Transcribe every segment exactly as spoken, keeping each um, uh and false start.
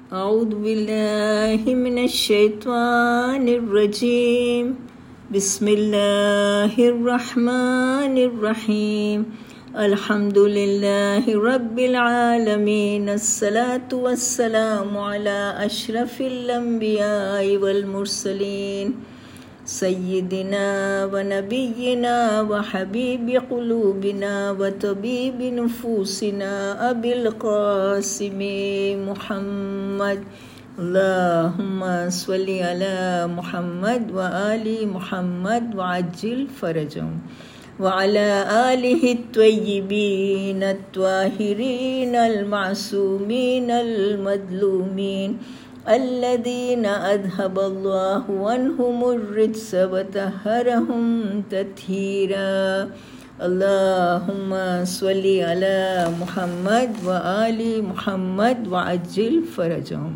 أعوذ بالله من الشيطان الرجيم بسم الله الرحمن الرحيم الحمد لله رب العالمين الصلاة والسلام على أشرف الأنبياء والمرسلين سيدنا ونبينا وحبيب قلوبنا وطبيب نفوسنا أبي القاسم محمد اللهم صل على محمد وآل محمد وعجل فرجهم وعلى آله الطيبين الطاهرين المعصومين المظلومين الذين أذهب الله عنهم الرجس وطهرهم تطهيرا اللهم صل على محمد وآل محمد وعجل فرجهم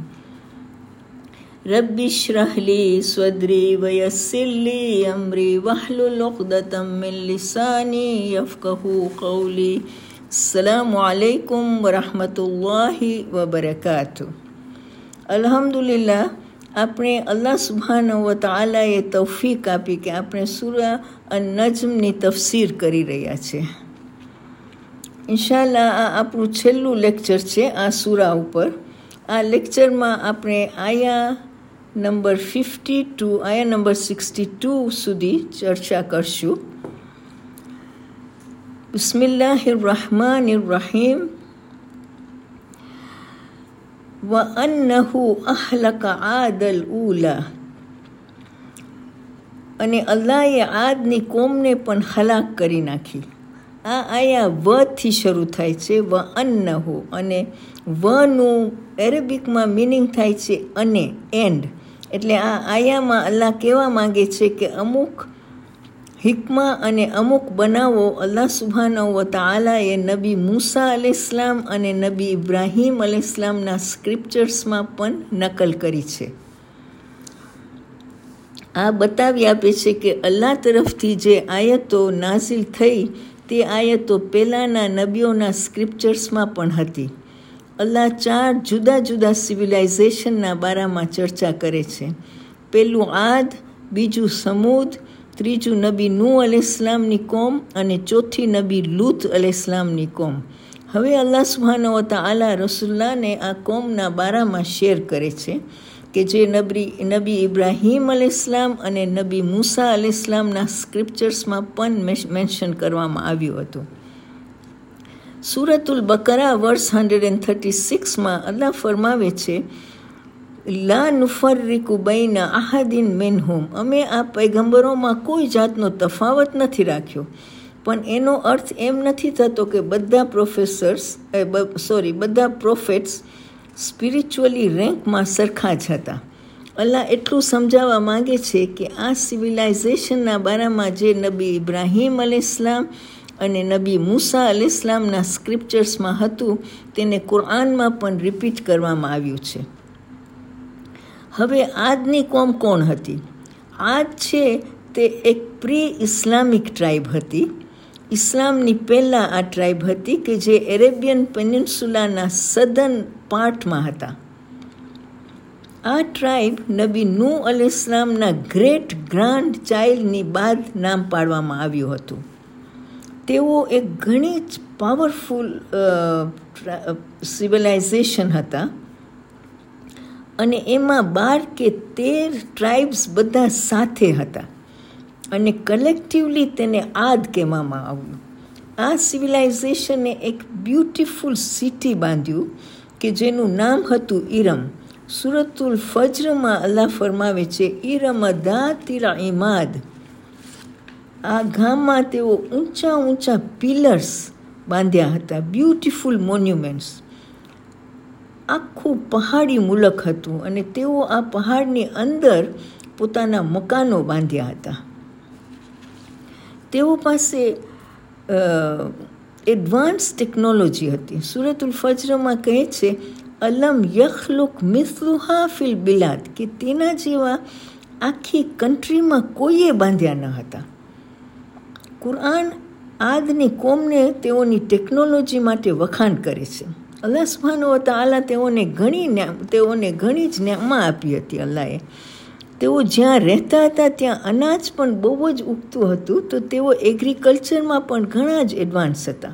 رب اشرح لي صدري ويسر لي أمري واحلل عقدة من لساني يفقهوا قولي السلام عليكم ورحمة الله وبركاته. અલ્હમ્દુલિલ્લાહ, આપણે અલ્લાહ સુબ્હાનહુ વ તઆલાએ તૌફીક આપી કે આપણે સૂરા અન-નજ્મની તફસીર કરી રહ્યા છીએ. ઇન્શાઅલ્લાહ આ આપણું છેલ્લું લેક્ચર છે આ સૂરા ઉપર. આ લેક્ચરમાં આપણે આયા નંબર ફિફ્ટી ટુ આયા નંબર સિક્સટી ટુ સુધી ચર્ચા કરશું. બિસ્મિલ્લાહિર રહમાનિર રહીમ. વઅન્નહુ અહલક આદલ ઉલા, અને અલ્લાહે આદની કોમને પણ હલાક કરી નાખી. આ આયા વથી શરૂ થાય છે, વઅન્નહુ, અને વનું એરેબિકમાં મિનિંગ થાય છે અને, એન્ડ. એટલે આ આયામાં અલ્લાહ કહેવા માંગે છે કે અમુક હિકમા અને અમુક બનાવો અલ્લાહ સુબ્હાનહુ વ તઆલાએ નબી મૂસા અલૈહિસ્સલામ અને નબી ઇબ્રાહીમ અલૈહિસ્સલામના સ્ક્રિપ્ચર્સમાં પણ નકલ કરી છે. આ બતાવી આપે છે કે અલ્લાહ તરફથી જે આયતો નાઝિલ થઈ તે આયતો પહેલાંના નબીઓના સ્ક્રિપ્ચર્સમાં પણ હતી. અલ્લાહ ચાર જુદા જુદા સિવિલાઇઝેશનના બારામાં ચર્ચા કરે છે. પહેલું આદ, બીજું સમૂદ, ત્રીજું નબી નૂહ અલૈહિસ્સલામની કોમ, અને ચોથી નબી લૂત અલૈહિસ્સલામની કોમ. હવે અલ્લાહ સુબ્હાનહુ વ તઆલા રસૂલુલ્લાહને આ કોમના બારામાં શેર કરે છે કે જે નબી નબી ઇબ્રાહીમ અલૈહિસ્સલામ અને નબી મૂસા અલૈહિસ્સલામના સ્ક્રિપ્ચર્સમાં પણ મેન્શન કરવામાં આવ્યું હતું. સૂરતુલ બકરા વર્સ હંડ્રેડ એન્ડ થર્ટી સિક્સમાં અલ્લાહ ફરમાવે છે, લા નુફર્રિકુ બૈના અહદિન મિનહુમ, અમે આ પૈગંબરોમાં કોઈ જાતનો તફાવત નથી રાખ્યો. પણ એનો અર્થ એમ નથી થતો કે બધા પ્રોફેસર્સ સોરી બધા પ્રોફેટ્સ સ્પિરિચ્યુઅલી રેન્કમાં સરખા જ હતા. અલ્લાહ એટલું સમજાવવા માંગે છે કે આ સિવિલાઇઝેશનના બારામાં જે નબી ઇબ્રાહીમ અલૈહિસ્સલામ અને નબી મૂસા અલૈહિસ્સલામના સ્ક્રિપ્ચર્સમાં હતું તેને કુરઆનમાં પણ રિપીટ કરવામાં આવ્યું છે. હવે આદની કોમ કોણ હતી? આદ છે તે એક પ્રી ઇસ્લામિક ટ્રાઇબ હતી. ઇસ્લામની પહેલાં આ ટ્રાઇબ હતી કે જે એરેબિયન પેનિન્સુલાના સદર્ન પાર્ટમાં હતા. આ ટ્રાઇબ નબી નૂહ અલૈહિસ્સલામના ગ્રેટ ગ્રાન્ડ ચાઇલ્ડની બાદ નામ પાડવામાં આવ્યું હતું. તેઓ એક ઘણી જ પાવરફુલ સિવિલાઇઝેશન હતા, અને એમાં બાર કે તેર ટ્રાઇબ્સ બધા સાથે હતા, અને કલેક્ટિવલી તેને આદ કહેવામાં આવ્યું. આ સિવિલાઇઝેશને એક બ્યુટિફુલ સિટી બાંધ્યું કે જેનું નામ હતું ઈરમ. સૂરતુલ ફજરમાં અલ્લાહ ફરમાવે છે, ઈરમ દાતિલ ઇમાદ. આ ગામમાં તેઓ ઊંચા ઊંચા પિલર્સ બાંધ્યા હતા, બ્યુટિફુલ મોન્યુમેન્ટ્સ. આખું પહાડી મુલક હતું, અને તેઓ આ પહાડની અંદર પોતાના મકાનો બાંધ્યા હતા. તેઓ પાસે એડવાન્સ ટેકનોલોજી હતી. સૂરતુલ ફજરમાં કહે છે, અલમ યખલુક મિસ્લુહા ફિલ બિલાદ, કે તેના જેવા આખી કન્ટ્રીમાં કોઈએ બાંધ્યા ન હતા. કુરઆન આદની કોમને તેઓની ટેકનોલોજી માટે વખાણ કરે છે. અલ્લાહ સુબ્હાનહુ વ તઆલા તેઓને ઘણી તેઓને ઘણી જ નેમત આપી હતી અલ્લાહે. તેઓ જ્યાં રહેતા હતા ત્યાં અનાજ પણ બહુ જ ઉગતું હતું, તો તેઓ એગ્રીકલ્ચરમાં પણ ઘણા જ એડવાન્સ હતા.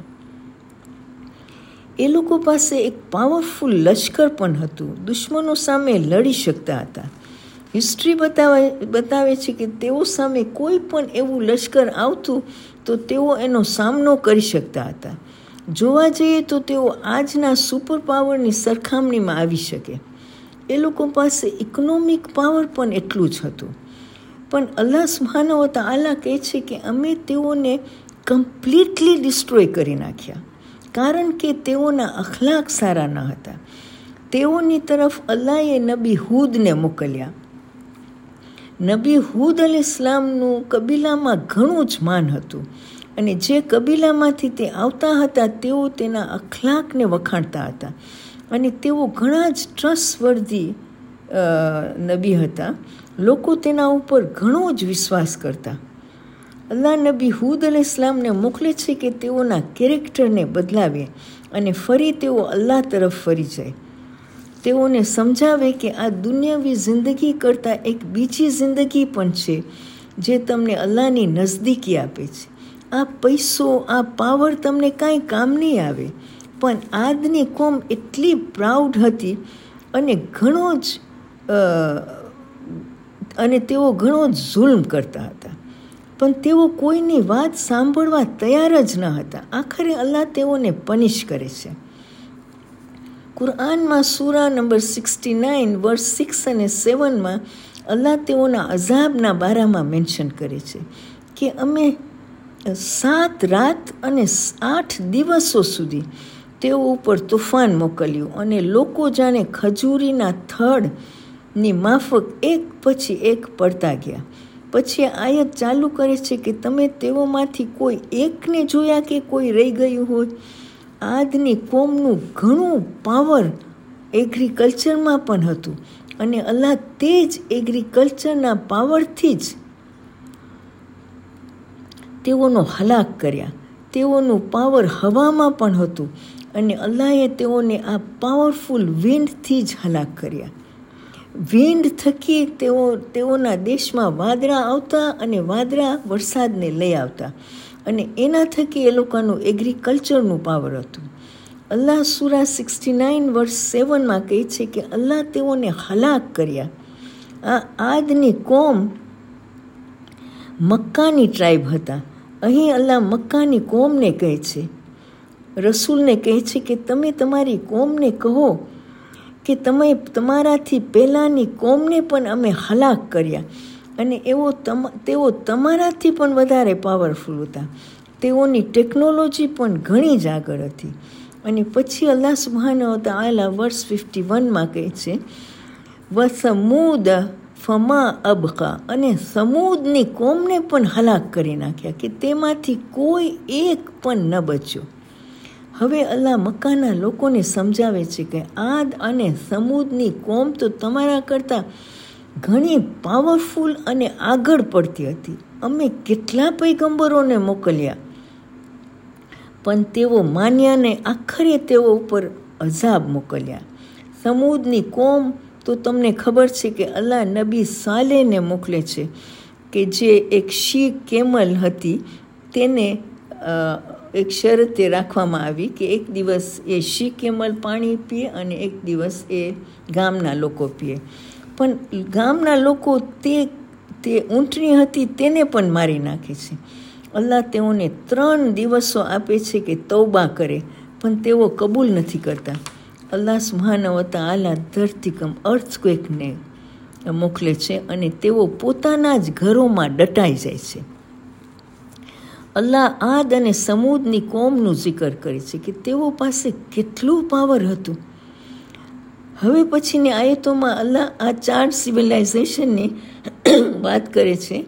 એ લોકો પાસે એક પાવરફુલ લશ્કર પણ હતું, દુશ્મનો સામે લડી શકતા હતા. હિસ્ટ્રી બતાવે બતાવે છે કે તેઓ સામે કોઈ પણ એવું લશ્કર આવતું તો તેઓ એનો સામનો કરી શકતા હતા. જોવા જઈએ તો તેઓ આજના સુપર પાવરની સરખામણીમાં આવી શકે. એ લોકો પાસે ઇકોનોમિક પાવર પણ એટલું જ હતું. પણ અલ્લાહ સુબ્હાનહુ વ તઆલા કહે છે કે અમે તેઓને કમ્પ્લીટલી ડિસ્ટ્રોય કરી નાખ્યા, કારણ કે તેઓના અખલાક સારા ન હતા. તેઓની તરફ અલ્લાહે નબી હૂદને મોકલ્યા. નબી હૂદ અલૈહિસ્સલામનું કબીલામાં ઘણું જ માન હતું, અને જે કબીલામાંથી તે આવતા હતા તેઓ તેના અખલાકને વખાણતા હતા, અને તેઓ ઘણા જ ટ્રસ્ટવર્ધી નબી હતા. લોકો તેના ઉપર ઘણો જ વિશ્વાસ કરતા. અલ્લાહ નબી હૂદ અલૈહિસ્સલામને મોકલે છે કે તેઓના કેરેક્ટરને બદલાવે અને ફરી તેઓ અલ્લાહ તરફ ફરી જાય. તેઓને સમજાવે કે આ દુનિયાવી જિંદગી કરતાં એક બીજી જિંદગી પણ છે જે તમને અલ્લાહની નજદીકી આપે છે. આ પૈસો, આ પાવર તમને કાંઈ કામ નહીં આવે. પણ આજની કોમ એટલી પ્રાઉડ હતી અને ઘણો જ અને તેઓ ઘણો જ જુલ્મ કરતા હતા, પણ તેઓ કોઈની વાત સાંભળવા તૈયાર જ ન હતા. આખરે અલ્લાહ તેઓને પનિશ કરે છે. કુરઆનમાં સૂરા number sixty nine verse six અને સેવનમાં અલ્લાહ તેઓના અઝાબના બારામાં મેન્શન કરે છે કે અમે સાત રાત અને આઠ દિવસો સુધી તેઓ ઉપર તોફાન મોકલ્યું, અને લોકો જાણે ખજૂરીના થડની માફક એક પછી એક પડતા ગયા. પછી આયત ચાલુ કરે છે કે તમે તેઓમાંથી કોઈ એકને જોયા કે કોઈ રહી ગયું હોય. આજની કોમનું ઘણું પાવર એગ્રીકલ્ચરમાં પણ હતું, અને અલ્લાહ તે જ એગ્રીકલ્ચરના પાવરથી જ તેઓનો હલાક કર્યા. તેઓનું પાવર હવામાં પણ હતું, અને અલ્લાહે તેઓને આ પાવરફુલ વિન્ડથી જ હલાક કર્યા. વિન્ડ થકી તેઓ તેઓના દેશમાં વાદળા આવતા અને વાદળા વરસાદને લઈ આવતા, અને એના થકી એ લોકોનું એગ્રીકલ્ચરનું પાવર હતું. અલ્લાહ સૂરા સિક્સટી નાઇન વર્સ સેવનમાં કહે છે કે અલ્લાહ તેઓને હલાક કર્યા. આ આદની કોમ મક્કાની ટ્રાઇબ હતા. અહીં અલ્લાહ મક્કાની કોમને કહે છે, રસૂલને કહે છે કે તમે તમારી કોમને કહો કે તમે તમારાથી પહેલાંની કોમને પણ અમે હલાક કર્યા, અને એવો તમ તેઓ તમારાથી પણ વધારે પાવરફુલ હતા. તેઓની ટેકનોલોજી પણ ઘણી જ આગળ હતી. અને પછી અલ્લાહ સુબ્હાનહુ વ તઆલા વર્સ ફિફ્ટી વનમાં કહે છે, વ સમૂદ ફમા અબકા, અને સમૂદની કોમને પણ હલાક કરી નાખ્યા કે તેમાંથી કોઈ એક પણ ન બચ્યો. હવે અલ્લાહ મક્કાના લોકોને સમજાવે છે કે આદ અને સમૂદની કોમ તો તમારા કરતાં ઘણી પાવરફુલ અને આગળ પડતી હતી. અમે કેટલા પૈગંબરોને મોકલ્યા, પણ તેઓ માન્યા ને આખરે તેઓ ઉપર અઝાબ મોકલ્યા. સમૂદની કોમ તો તમને ખબર છે કે અલ્લાહ નબી સાલેહને મોકલે છે કે જે એક શી કેમલ હતી, તેને એક શરતે રાખવામાં આવી કે એક દિવસ એ શી કેમલ પાણી પીએ અને એક દિવસ એ ગામના લોકો પીએ. પણ ગામના લોકો તે તે ઊંટણી હતી તેને પણ મારી નાખે છે. અલ્લાહ તેઓને ત્રણ દિવસો આપે છે કે તૌબા કરે, પણ તેઓ કબૂલ નથી કરતા. અલ્લાહ સુબ્હાનહુ વ તઆલા ધરતીકંપ અર્થક્વેકને મોકલે છે, અને તેઓ પોતાના જ ઘરોમાં દટાઈ જાય છે. અલ્લાહ આદ અને સમૂદની કોમનું જિકર કરે છે કે તેઓ પાસે કેટલું પાવર હતું. હવે પછીની આયતોમાં અલ્લાહ આ ચાર સિવિલાઇઝેશનની વાત કરે છે,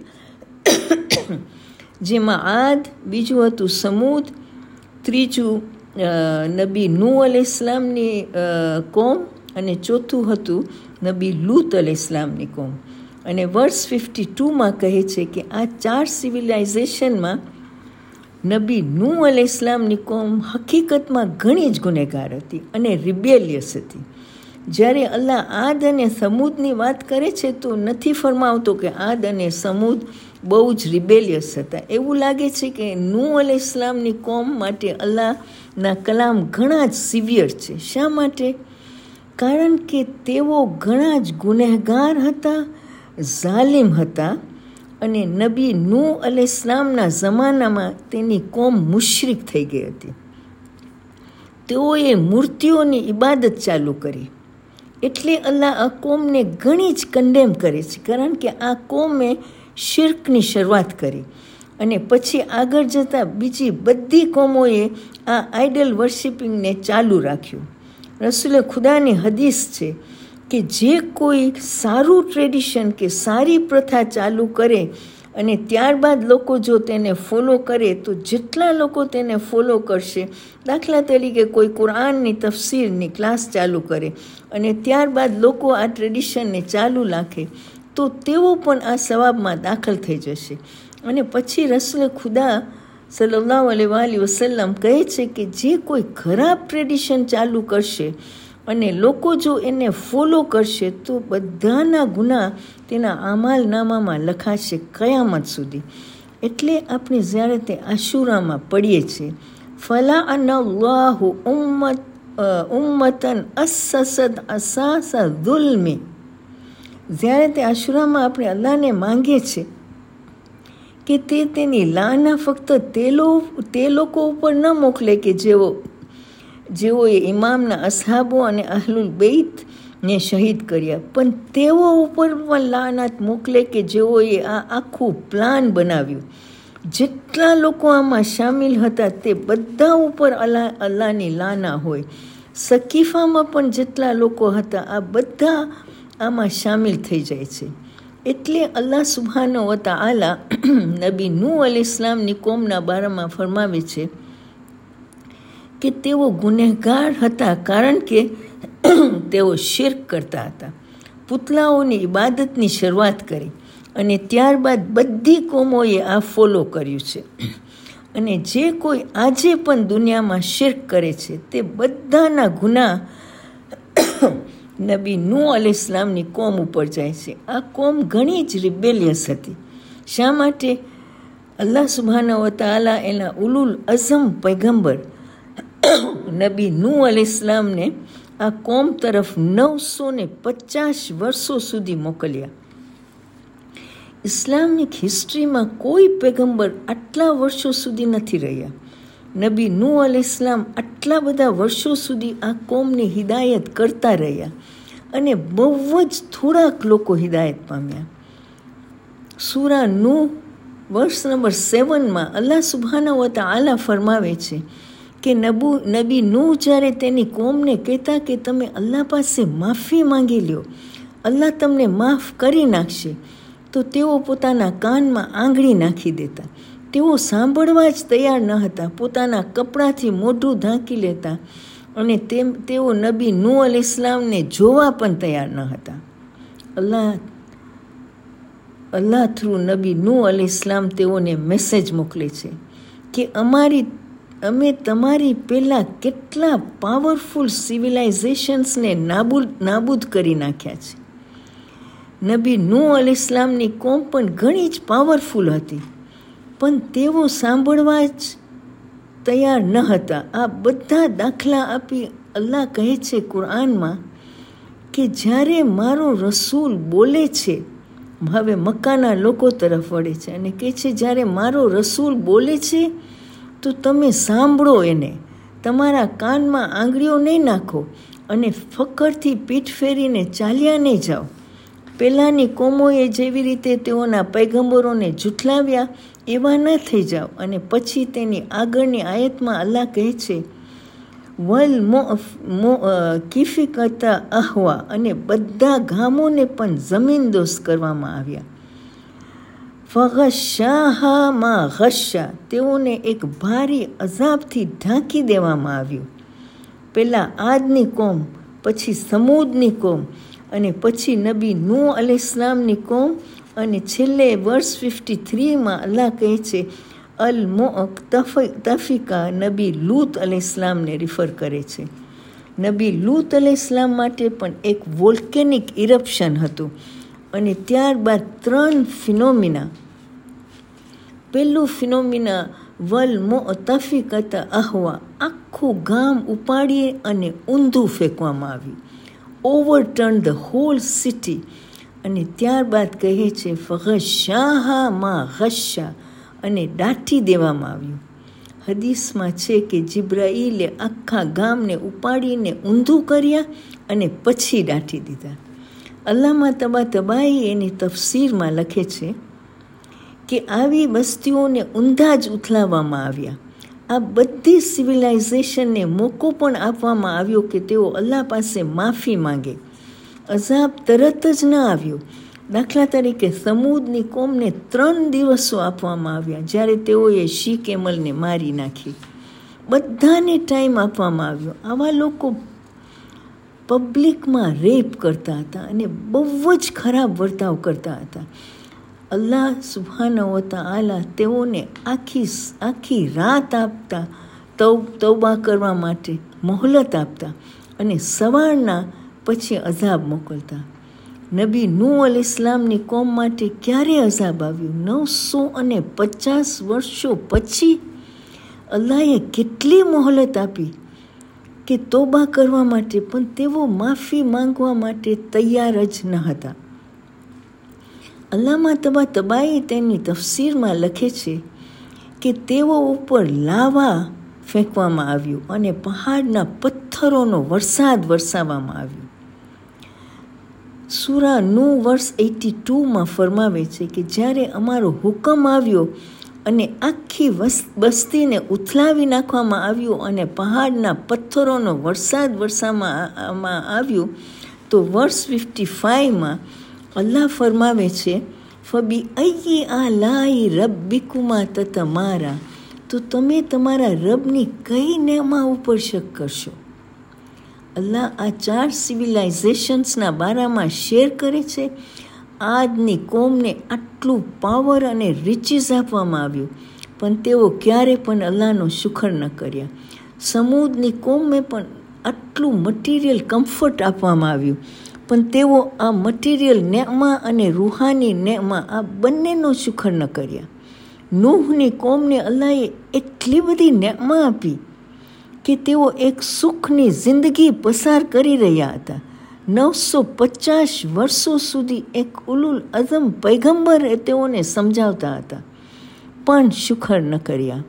જેમાં આદ, બીજું હતું સમૂદ, ત્રીજું નબી નૂહ અલૈહિસ્સલામની કોમ, અને ચોથું હતું નબી લૂત અલૈહિસ્સલામની કોમ. અને વર્સ ફિફ્ટી ટુમાં કહે છે કે આ ચાર સિવિલાઇઝેશનમાં નબી નૂહ અલૈહિસ્સલામની કોમ હકીકતમાં ઘણી જ ગુનેગાર હતી અને રિબેલિયસ હતી. જ્યારે અલ્લાહ આદ અને સમૂદની વાત કરે છે તો નથી ફરમાવતો કે આદ અને સમૂદ બહુ જ રિબેલિયસ હતા. એવું લાગે છે કે નૂહ અલૈહિસ્સલામની કોમ માટે અલ્લાહના કલામ ઘણા જ સિવિયર છે. શા માટે? કારણ કે તેઓ ઘણા જ ગુનેહગાર હતા, ઝાલિમ હતા અને નબી નૂહ અલૈહિસ્સલામના જમાનામાં તેની કોમ મુશરિક થઈ ગઈ હતી. તેઓએ મૂર્તિઓની ઇબાદત ચાલુ કરી. એટલે અલ્લાહ આ કોમને ઘણી જ કન્ડેમ કરે છે, કારણ કે આ કોમે શિર્કની શરૂઆત કરી અને પછી આગળ જતાં બીજી બધી કોમોએ આ આઇડલ વર્શિપિંગને ચાલુ રાખ્યું. રસૂલે ખુદાની હદીસ છે કે જે કોઈ સારું ટ્રેડિશન કે સારી પ્રથા ચાલુ કરે અને ત્યારબાદ લોકો જો તેને ફોલો કરે તો જેટલા લોકો તેને ફોલો કરશે, દાખલા તરીકે કોઈ કુરાનની તફસીરની ક્લાસ ચાલુ કરે અને ત્યારબાદ લોકો આ ટ્રેડિશનને ચાલુ રાખે તો તેઓ પણ આ સવાબમાં દાખલ થઈ જશે. અને પછી રસૂલ ખુદા સલ્લલ્લાહુ અલૈહિ વસલ્લમ કહે છે કે જે કોઈ ખરાબ ટ્રેડિશન ચાલુ કરશે અને લોકો જો એને ફોલો કરશે તો બધાના ગુનાહ તેના આમાલનામામાં લખાશે કયામત સુધી. એટલે આપણે જ્યારે તે આશુરામાં પડીએ છીએ, ફલા અનલ્લાહુ ઉમ્મત ઉમ્મતન અસસદ અસાસા દુલ્મી, જ્યારે તે આશુરામાં આપણે અલ્લાહને માંગીએ છીએ કે તે તેની લાના ફક્ત તે તે લોકો ઉપર ન મોકલે કે જેઓ જેઓએ ઇમામના અસહાબો અને અહલુલ બેઇતને શહીદ કર્યા, પણ તેઓ ઉપર પણ લાનત મોકલે કે જેઓએ આ આખું પ્લાન બનાવ્યું. જેટલા લોકો આમાં સામેલ હતા તે બધા ઉપર અલ્લાહ અલ્લાહની લાના હોય. સકીફામાં પણ જેટલા લોકો હતા આ બધા આમાં સામેલ થઈ જાય છે. એટલે અલ્લાહ સુબ્હાનહુ વ તઆલા નબી નૂહ અલૈહિસ્સલામની કોમના બારામાં ફરમાવે છે કે તેઓ ગુનેહગાર હતા, કારણ કે તેઓ શિર્ક કરતા હતા, પુતલાઓની ઇબાદતની શરૂઆત કરી અને ત્યારબાદ બધી કોમોએ આ ફોલો કર્યું છે. અને જે કોઈ આજે પણ દુનિયામાં શિર્ક કરે છે તે બધાના ગુનાહ નબી નૂહ અલૈહિસ્સલામની કોમ ઉપર જાય છે. આ કોમ ઘણી જ રિબેલિયસ હતી. શા માટે? અલ્લાહ સુબ્હાનહુ વ તઆલા એના ઉલુલ અઝમ પૈગંબર નબી નૂહ અલૈહિસ્સલામને આ કોમ તરફ નવસો ને પચાસ વર્ષો સુધી મોકલ્યા. ઇસ્લામિક હિસ્ટ્રીમાં કોઈ પૈગંબર આટલા વર્ષો સુધી નથી રહ્યા. નબી નૂહ અલૈહિસ્સલામ આટલા બધા વર્ષો સુધી આ કોમની હિદાયત કરતા રહ્યા અને બહુ જ થોડાક લોકો હિદાયત પામ્યા. સૂરા નૂહ વર્ષ નંબર સેવનમાં અલ્લાહ સુબ્હાનહુ વ તઆલા ફરમાવે છે કે નબુ નબી નૂહ જ્યારે તેની કોમને કહેતા કે તમે અલ્લાહ પાસે માફી માંગી લ્યો, અલ્લાહ તમને માફ કરી નાખશે, તો તેઓ પોતાના કાનમાં આંગળી નાખી દેતા. તેઓ સાંભળવા જ તૈયાર ન હતા, પોતાના કપડાથી મોઢું ઢાંકી લેતા અને તેમ તેઓ નબી નૂહ અલૈહિસ્સલામને જોવા પણ તૈયાર ન હતા. અલ્લાહ અલ્લાહ થ્રુ નબી નૂહ અલૈહિસ્સલામ તેઓને મેસેજ મોકલે છે કે અમારી અમે તમારી પહેલાં કેટલા પાવરફુલ સિવિલાઇઝેશન્સને નાબૂદ નાબૂદ કરી નાખ્યા છે. નબી નૂહ અલૈહિસ્સલામની કોમ પણ ઘણી જ પાવરફુલ હતી, પણ તેઓ સાંભળવા જ તૈયાર ન હતા. આ બધા દાખલા આપી અલ્લાહ કહે છે કુરાનમાં કે જ્યારે મારો રસૂલ બોલે છે, હવે મક્કાના લોકો તરફ વળે છે અને કહે છે જ્યારે મારો રસૂલ બોલે છે તો તમે સાંભળો એને, તમારા કાનમાં આંગળીઓ નહીં નાખો અને ફકરથી પીઠ ફેરીને ચાલ્યા નહીં જાઓ. પહેલાંની કોમોએ જેવી રીતે તેઓના પૈગંબરોને જુઠલાવ્યા એવા ન થઈ જાઓ. અને પછી તેની આગળની આયતમાં અલ્લાહ કહે છે વલ મો કિફિકતા અહવા, અને બધા ગામોને પણ જમીનદોસ્ત કરવામાં આવ્યા. ફગશાહા મા ગશા, તેઓને એક ભારી અઝાબથી ઢાંકી દેવામાં આવ્યું. પહેલાં આદની કોમ, પછી સમૂદની કોમ અને પછી નબી નૂહ અલૈહિસ્સલામની કોમ અને છેલ્લે વર્સ ફિફ્ટી થ્રીમાં અલ્લાહ કહે છે અલ મુઅતફિકા નબી લૂત અલૈહિસ્સલામને રિફર કરે છે. નબી લૂત અલૈહિસ્સલામ માટે પણ એક વોલ્કેનિક ઇરપ્શન હતું અને ત્યારબાદ ત્રણ ફિનોમિના. પહેલું ફિનોમિના વલ મુઅતફિકત અહવા, આખું ગામ ઉપાડી અને ઊંધું ફેંકવામાં આવ્યું, ઓવરટર્ન ધ હોલ સિટી. અને ત્યારબાદ કહે છે ફગશાહા માં ગશા, અને દાટી દેવામાં આવ્યું. હદીસમાં છે કે જિબ્રાઈલે આખા ગામને ઉપાડીને ઊંધું કર્યા અને પછી દાટી દીધા. અલ્લામા તબા તબાઈ એની તફસીરમાં લખે છે કે આવી બસ્તીઓને ઊંધા જ ઉથલાવવામાં આવ્યા. આ બધી સિવિલાઇઝેશનને મોકો પણ આપવામાં આવ્યો કે તેઓ અલ્લાહ પાસે માફી માંગે. અઝાબ તરત જ ન આવ્યો. દાખલા તરીકે સમૂદની કોમને ત્રણ દિવસો આપવામાં આવ્યા જ્યારે તેઓએ શી કેમલને મારી નાખી. બધાને ટાઈમ આપવામાં આવ્યો. આવા લોકો પબ્લિકમાં રેપ કરતા હતા અને બહુ જ ખરાબ વર્તાવ કરતા હતા. અલ્લાહ સુબ્હાનહુ વ તઆલા તેઓને આખી આખી રાત આપતા, તૌ તૌબા કરવા માટે મોહલત આપતા અને સવારના પછી અઝાબ મોકલતા. નબી નૂહ અલૈહિસ્સલામની કોમ માટે ક્યારે અઝાબ આવ્યું? નવસો અને પચાસ વર્ષો પછી અલ્લાહે કેટલી મોહલત આપી કે તોબા કરવા માટે, પણ તેઓ માફી માંગવા માટે તૈયાર જ ન હતા. અલ્લામા તબા તબાઈ તેની તફસીરમાં લખે છે કે તેઓ ઉપર લાવા ફેંકવામાં આવ્યું અને પહાડના પથ્થરોનો વરસાદ વરસાવવામાં આવ્યો. સૂરા નૂહ વર્સ એટી ટુમાં ફરમાવે છે કે જ્યારે અમારો હુકમ આવ્યો અને આખી બસ્તીને ઉથલાવી નાખવામાં આવ્યું અને પહાડના પથ્થરોનો વરસાદ વરસાવવામાં આવ્યું, તો વર્સ ફિફ્ટી ફાઇવમાં અલ્લાહ ફરમાવે છે ફબી અય્યી આલાઈ રબ્બિકુમા તતમારા, તો તમે તમારા રબની કઈ નેમા ઉપર શક કરશો. અલ્લાહ આ ચાર સિવિલાઇઝેશન્સના બારામાં શેર કરે છે. આજની કોમને આટલું પાવર અને રિચીસ આપવામાં આવ્યું પણ તેઓ ક્યારે પણ અલ્લાહનો શુકર ન કર્યા. સમૂદની કોમને પણ આટલું મટીરિયલ કમ્ફર્ટ આપવામાં આવ્યું પણ તેઓ આ મટીરિયલ નેમા અને રૂહાની નેમા આ બંનેનો શુકર ન કર્યા. નૂહની કોમને અલ્લાહે એટલી બધી નેમા આપી કે તેઓ એક સુખની જિંદગી પસાર કરી રહ્યા હતા. નવસો પચાસ વર્ષો સુધી એક ઉલુલ અઝમ પૈગંબર તેઓને સમજાવતા હતા પણ શુકર ન કર્યા.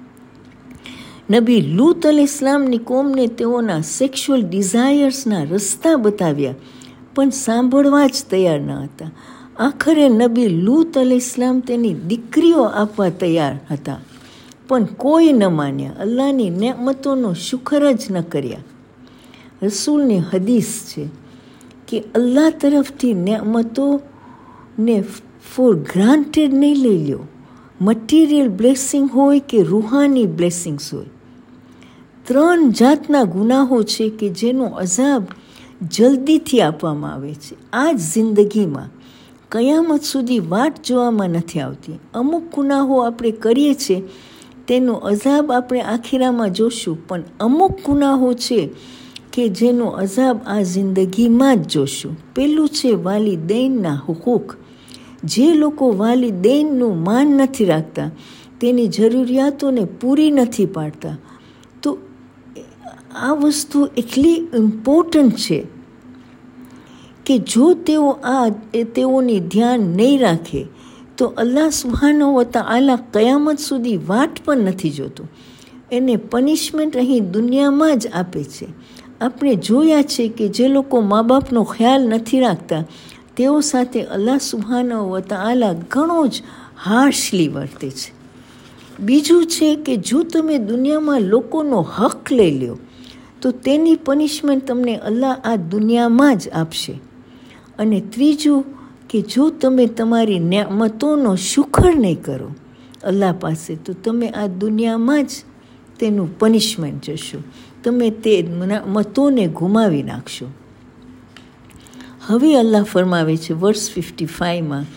નબી લૂત અલૈહિસ્સલામની કોમને તેઓના સેક્સ્યુઅલ ડિઝાયર્સના રસ્તા બતાવ્યા પણ સાંભળવા જ તૈયાર ન હતા. આખરે નબી લૂત અલૈહિસ્સલામ તેની દીકરીઓ આપવા તૈયાર હતા પણ કોઈ ન માન્યા. અલ્લાહની નેમતોનો શુકર જ ન કર્યા. રસૂલની હદીસ છે કે અલ્લાહ તરફથી નેમતોને ફોર ગ્રાન્ટેડ નહીં લઈ લ્યો. મટીરિયલ બ્લેસિંગ હોય કે રૂહાની બ્લેસિંગ્સ હોય, ત્રણ જાતના ગુનાહો છે કે જેનો અઝાબ જલ્દીથી આપવામાં આવે છે. આ જ જિંદગીમાં કયામત સુધી વાટ જોવામાં નથી આવતી. અમુક ગુનાહો આપણે કરીએ છીએ તેનો અઝાબ આપણે આખિરામાં જોશું, પણ અમુક ગુનાહો છે કે જેનો અઝાબ આ જિંદગીમાં જ જોશું. પેલું છે વાલિદૈનના હુકૂક. જે લોકો વાલિદૈનનું માન નથી રાખતા, તેની જરૂરિયાતોને પૂરી નથી પાડતા, તો આ વસ્તુ એટલી ઇમ્પોર્ટન્ટ છે કે જો તેઓ આ તેઓની ધ્યાન નહીં રાખે તો અલ્લાહ સુબ્હાનહુ વ તઆલા કયામત સુધી વાટ પણ નથી જોતો. એને પનિશમેન્ટ અહીં દુનિયામાં જ આપે છે. આપણે જોયા છે કે જે લોકો મા બાપનો ખ્યાલ નથી રાખતા તેઓ સાથે અલ્લાહ સુબ્હાનહુ વ તઆલા ઘણો જ હાર્શલી વર્તે છે. બીજું છે કે જો તમે દુનિયામાં લોકોનો હક લઈ લો તો તેની પનિશમેન્ટ તમને અલ્લાહ આ દુનિયામાં જ આપશે. અને ત્રીજું કે જો તમે તમારી નેમતોનો શુકર નહીં કરો અલ્લાહ પાસે, તો તમે આ દુનિયામાં જ તેનું પનિશમેન્ટ જશો. તમે તે નેમતોને ગુમાવી નાખશો. હવે અલ્લાહ ફરમાવે છે વર્સ ફિફ્ટી ફાઇવમાં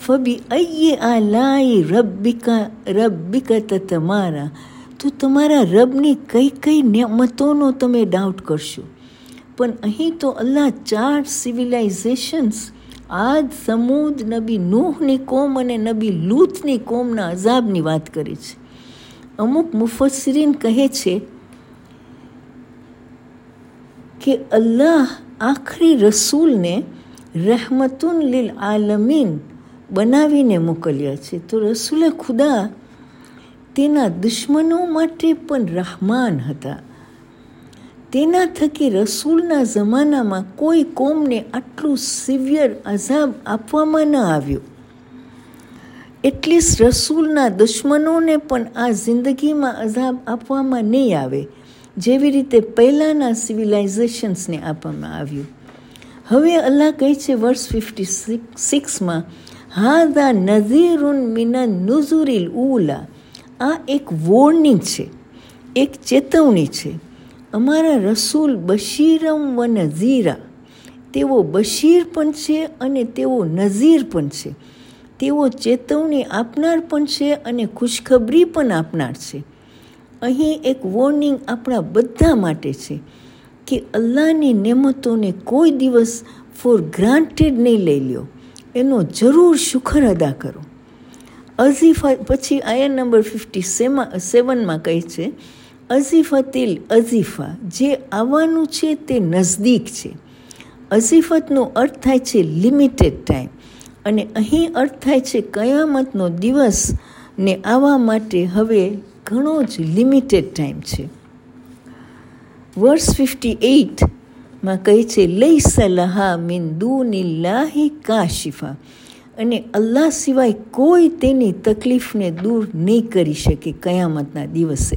ફબી અય્યે આલાઈ રબ્બિકા રબ્બિકા તતમારા, તો તમારા રબની કઈ કઈ નિયમતોનો તમે ડાઉટ કરશો. પણ અહીં તો અલ્લાહ ચાર સિવિલાઇઝેશન્સ, આદ, સમૂદ, નબી નૂહની કોમ અને નબી લૂતની કોમના અઝાબની વાત કરે છે. અમુક મુફસ્સિરીન કહે છે કે અલ્લાહ આખરી રસૂલને રહેમતુન લીલ આલમીન બનાવીને મોકલ્યા છે. તો રસૂલે ખુદા તેના દુશ્મનો માટે પણ રહમાન હતા. તેના થકી રસૂલના જમાનામાં કોઈ કોમને આટલું સિવિયર અઝાબ આપવામાં ન આવ્યો. એટલીસ્ટ રસૂલના દુશ્મનોને પણ આ જિંદગીમાં અઝાબ આપવામાં નહીં આવે, જેવી રીતે પહેલાંના સિવિલાઇઝેશન્સને આપવામાં આવ્યું. હવે અલ્લાહ કહે છે વર્સ ફિફ્ટી સિક્સમાં, હાદા નઝીરુન મિનન નુઝુરિલ ઉલા, આ એક વોર્નિંગ છે, એક ચેતવણી છે. અમારા રસૂલ બશીરમ વ નઝીરા, તેઓ બશીર પણ છે અને તેઓ નઝીર પણ છે. તેઓ ચેતવણી આપનાર પણ છે અને ખુશખબરી પણ આપનાર છે. અહીં એક વોર્નિંગ આપણા બધા માટે છે કે અલ્લાહની નેમતોને કોઈ દિવસ ફોર ગ્રાન્ટેડ નહીં લઈ લ્યો, એનો જરૂર શુક્ર અદા કરો. અઝીફા પછી આયત નંબર ફિફ્ટી સેવનમાં કહે છે, અઝીફતિલ અઝીફા, જે આવવાનું છે તે નજદીક છે. અઝીફતનો અર્થ થાય છે લિમિટેડ ટાઈમ, અને અહીં અર્થ થાય છે કયામતનો દિવસ ને આવવા માટે હવે ઘણો જ લિમિટેડ ટાઈમ છે. વર્સ ફિફ્ટી એઇટમાં કહે છે, લૈસા લહા મિન દૂનિલ્લાહી કાશિફા, અને અલ્લાહ સિવાય કોઈ તેની તકલીફને દૂર નહીં કરી શકે કયામતના દિવસે.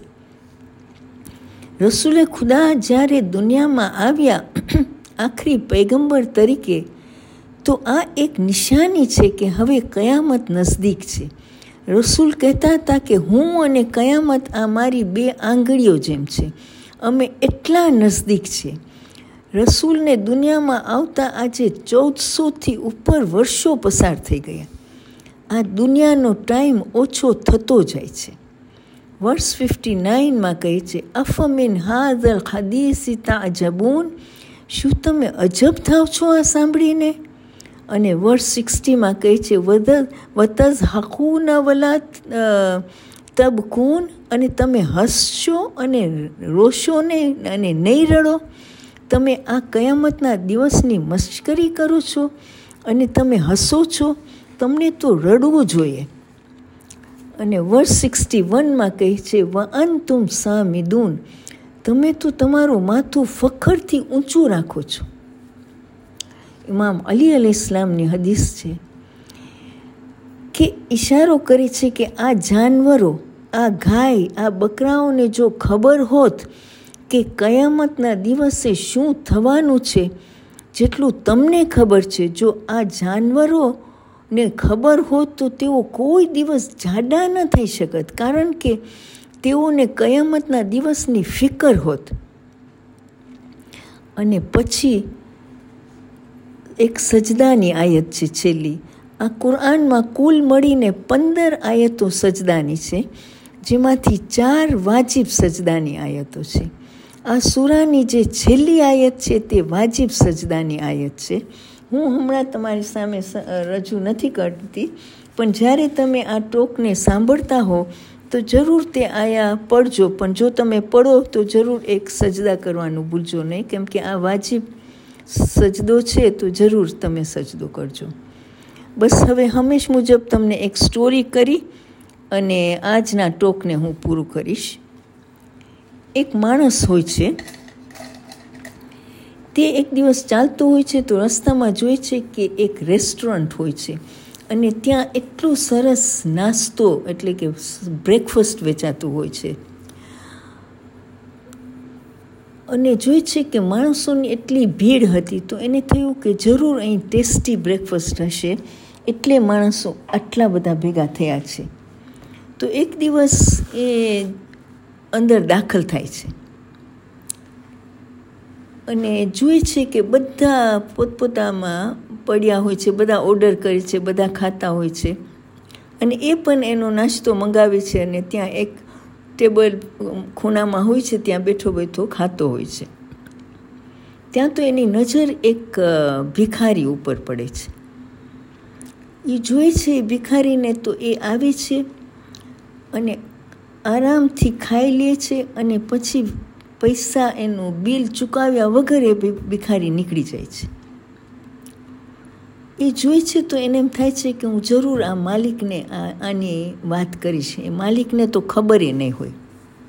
રસૂલે ખુદા જ્યારે દુનિયામાં આવ્યા આખરી પૈગંબર તરીકે, તો આ એક નિશાની છે કે હવે કયામત નજદીક છે. રસૂલ કહેતા હતા કે હું અને કયામત આ મારી બે આંગળીઓ જેમ છે, અમે એટલા નજદીક છે. રસૂલને દુનિયામાં આવતા આજે ચૌદસોથી ઉપર વર્ષો પસાર થઈ ગયા. આ દુનિયાનો ટાઈમ ઓછો થતો જાય છે. વર્સ ફિફ્ટી નાઇનમાં કહે છે, અફમિન હાઝલ હદીસી તાજબૂન, શું તમે અજબ થાવ છો આ સાંભળીને? અને વર્સ સિક્સટીમાં કહે છે, વતઝ હકૂન વલા તબકૂન, અને તમે હસશો અને રોશો ને અને નહીં રડો. તમે આ કયામતના દિવસની મશ્કરી કરો છો અને તમે હસો છો, તમને તો રડવું જોઈએ. અને વર્સ સિક્સટી વનમાં કહે છે, વ અંતુમ સામિદૂન, તમે તો તમારું માથું ફખરથી ઊંચું રાખો છો. ઇમામ અલી અલૈહિ ઇસ્લામની હદીસ છે કે ઈશારો કરે છે કે આ જાનવરો, આ ગાય, આ બકરાઓને જો ખબર હોત કે કયામતના દિવસે શું થવાનું છે જેટલું તમને ખબર છે, જો આ જાનવરોને ખબર હોત તો તેઓ કોઈ દિવસ જાડા ન થઈ શકત, કારણ કે તેઓને કયામતના દિવસની ફિકર હોત. અને પછી એક સજદાની આયત છે છેલ્લી. આ કુરઆનમાં કુલ મળીને પંદર આયતો સજદાની છે, જેમાંથી ચાર વાજિબ સજદાની આયતો છે. આ સૂરાની જે છેલ્લી આયત છે તે વાજિબ સજદાની આયત છે. હું હમણાં તમારી સામે રજૂ નથી કરતી, પણ જ્યારે તમે આ ટોકને સાંભળતા હો તો જરૂર તે આયા પડજો. પણ જો તમે પડો તો જરૂર એક સજદા કરવાનું ભૂલજો નહીં, કેમ કે આ વાજિબ સજદો છે, તો જરૂર તમે સજદો કરજો. બસ હવે હંમેશ મુજબ તમને એક સ્ટોરી કરી અને આજના ટોકને હું પૂરું કરીશ. એક માણસ હોય છે, તે એક દિવસ ચાલતો હોય છે તો રસ્તામાં જોઈ છે કે એક રેસ્ટોરન્ટ હોય છે અને ત્યાં એટલું સરસ નાસ્તો એટલે કે બ્રેકફાસ્ટ વેચાતું હોય છે. અને જોઈ છે કે માણસોની એટલી ભીડ હતી, તો એને થયું કે જરૂર અહીં ટેસ્ટી બ્રેકફાસ્ટ હશે, એટલે માણસો આટલા બધા ભેગા થયા છે. તો એક દિવસ એ અંદર દાખલ થાય છે અને જુએ છે કે બધા પોતપોતામાં પડ્યા હોય છે, બધા ઓર્ડર કરે છે, બધા ખાતા હોય છે, અને એ પણ એનો નાસ્તો મંગાવે છે અને ત્યાં એક ટેબલ ખૂણામાં હોય છે, ત્યાં બેઠો બેઠો ખાતો હોય છે. ત્યાં તો એની નજર એક ભિખારી ઉપર પડે છે. એ જોઈ છે એ ભિખારીને, તો એ આવે છે અને આરામથી ખાઈ લે છે અને પછી પૈસા એનું બિલ ચૂકવ્યા વગર એ ભિખારી નીકળી જાય છે. એ જોઈ છે તો એને એમ થાય છે કે હું જરૂર આ માલિકને આ આની વાત કરીશ. એ માલિકને તો ખબર એ નહીં હોય.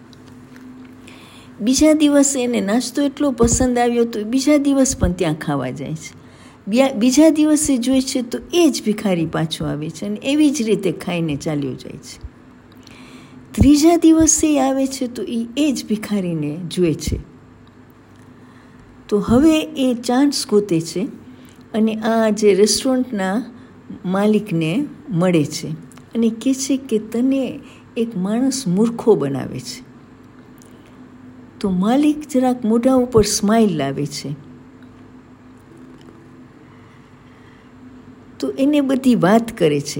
બીજા દિવસે એને નાસ્તો એટલો પસંદ આવ્યો તો બીજા દિવસ પણ ત્યાં ખાવા જાય છે. બીજા દિવસે જોઈ છે તો એ જ ભિખારી પાછો આવે છે અને એવી જ રીતે ખાઈને ચાલ્યો જાય છે. ત્રીજા દિવસે આવે છે તો એ એ જ ભિખારીને જુએ છે. તો હવે એ ચાન્સ ગોતે છે અને આ જે રેસ્ટોરન્ટના માલિકને મળે છે અને કહે છે કે તને એક માણસ મૂર્ખો બનાવે છે. તો માલિક જરાક મોઢા ઉપર સ્માઇલ લાવે છે. તો એને બધી વાત કરે છે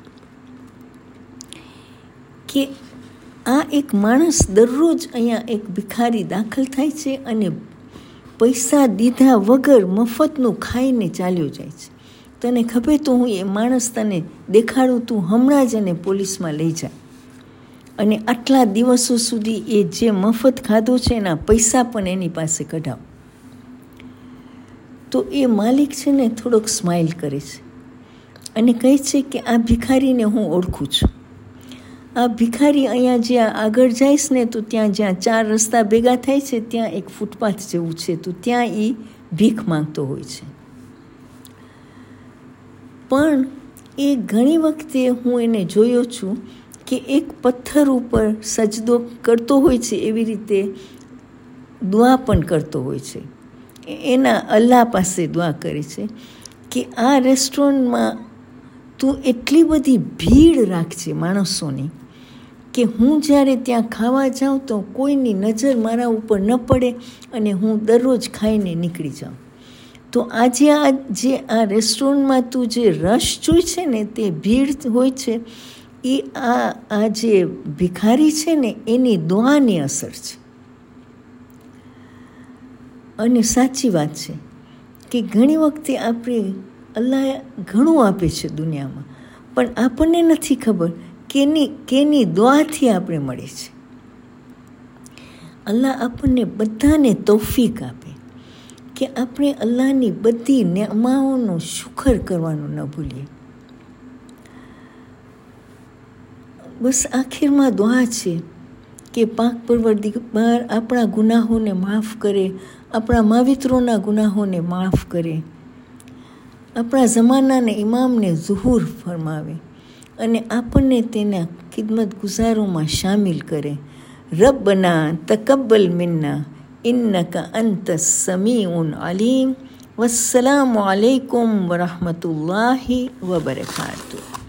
કે આ એક માણસ દરરોજ અહીંયા એક ભિખારી દાખલ થાય છે અને પૈસા દીધા વગર મફતનું ખાઈને ચાલ્યો જાય છે. તને ખબર તો હું એ માણસ તને દેખાડું, તું હમણાં જ એને પોલીસમાં લઈ જા અને આટલા દિવસો સુધી એ જે મફત ખાધો છે એના પૈસા પણ એની પાસે કઢાવ. તો એ માલિક છે ને થોડોક સ્માઇલ કરે છે અને કહે છે કે આ ભિખારીને હું ઓળખું છું. આ ભિખારી અહીંયા જ્યાં આગળ જઈશ ને તો ત્યાં જ્યાં ચાર રસ્તા ભેગા થાય છે ત્યાં એક ફૂટપાથ જેવું છે, તો ત્યાં એ ભીખ માંગતો હોય છે. પણ એ ઘણી વખતે હું એને જોયો છું કે એક પથ્થર ઉપર સજદો કરતો હોય છે, એવી રીતે દુઆ પણ કરતો હોય છે. એના અલ્લાહ પાસે દુઆ કરે છે કે આ રેસ્ટોરન્ટમાં તું એટલી બધી ભીડ રાખજે માણસોની કે હું જ્યારે ત્યાં ખાવા જાઉં તો કોઈની નજર મારા ઉપર ન પડે અને હું દરરોજ ખાઈને નીકળી જાઉં. તો આજે આ જે આ રેસ્ટોરન્ટમાં તું જે રશ જોઈ છે ને તે ભીડ હોય છે, એ આ આ જે ભિખારી છે ને એની દુઆની અસર છે. અને સાચી વાત છે કે ઘણી વખતે આપણે અલ્લાહ ઘણું આપે છે દુનિયામાં, પણ આપણને નથી ખબર કેની કેની દુઆથી આપણે મળે છે. અલ્લાહ આપણને બધાને તૌફીક આપે કે આપણે અલ્લાહની બધી નેમાઓનો શુકર કરવાનું ન ભૂલીએ. બસ આખિરમાં દુઆ છે કે પાક પરવરદિગાર આપણા ગુનાહોને માફ કરે, આપણા માવિત્રોના ગુનાહોને માફ કરે, આપણા જમાનાને ઇમામને ઝુહૂર ફરમાવે અને આપણને તેના ખિદમત ગુજારોમાં શામિલ કરે. રબ્બના તકબ્બલ મિન્ના ઇન્નકા અંત સમીઉન અલીમ. વસ્સલામુ અલૈકુમ વરહમતુલ્લાહિ વબરકાતુહ.